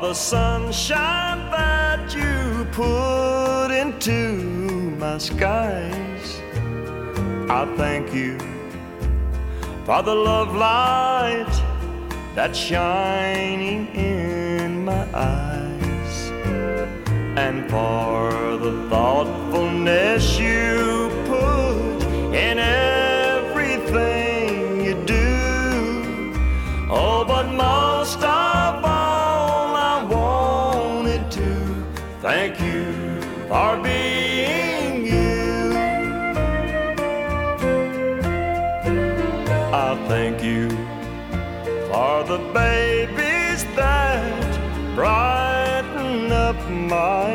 the sunshine that you put into my skies. I thank you for the love light that's shining in my eyes, and for the thoughtfulness you put in everything you do. Oh, but most of all, I wanted to thank you for being you. I thank you for the babies that brighten up my